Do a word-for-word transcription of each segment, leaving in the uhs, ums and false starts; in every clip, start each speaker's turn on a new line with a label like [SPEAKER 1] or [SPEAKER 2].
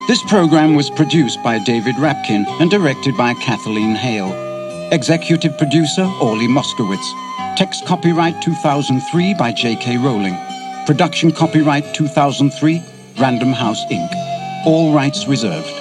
[SPEAKER 1] This program was produced by David Rapkin and directed by Kathleen Hale. Executive producer, Orly Moskowitz. Text copyright two thousand three by J K Rowling. Production copyright two thousand three, Random House, Incorporated. All rights reserved.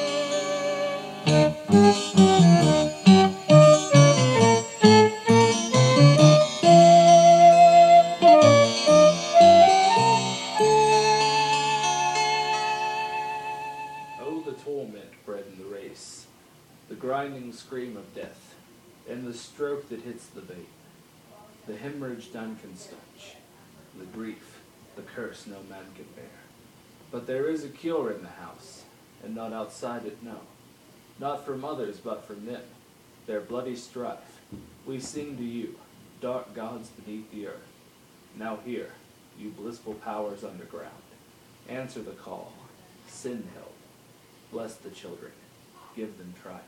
[SPEAKER 2] Grinding scream of death, and the stroke that hits the bait, the hemorrhage none can stanch, the grief, the curse no man can bear. But there is a cure in the house, and not outside it, no. Not from others, but from them, their bloody strife. We sing to you, dark gods beneath the earth. Now hear, you blissful powers underground. Answer the call, send help, bless the children, give them triumph.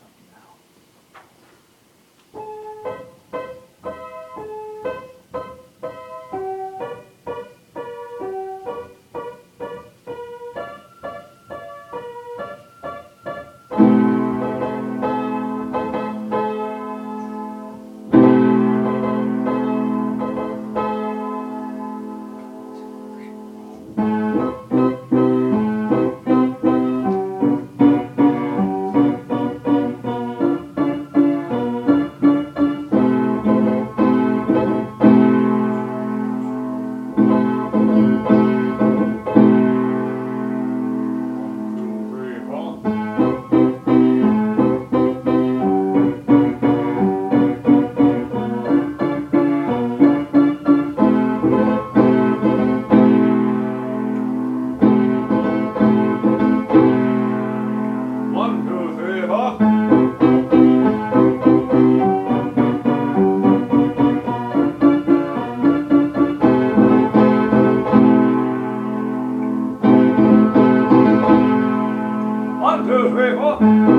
[SPEAKER 3] One, two, three, four.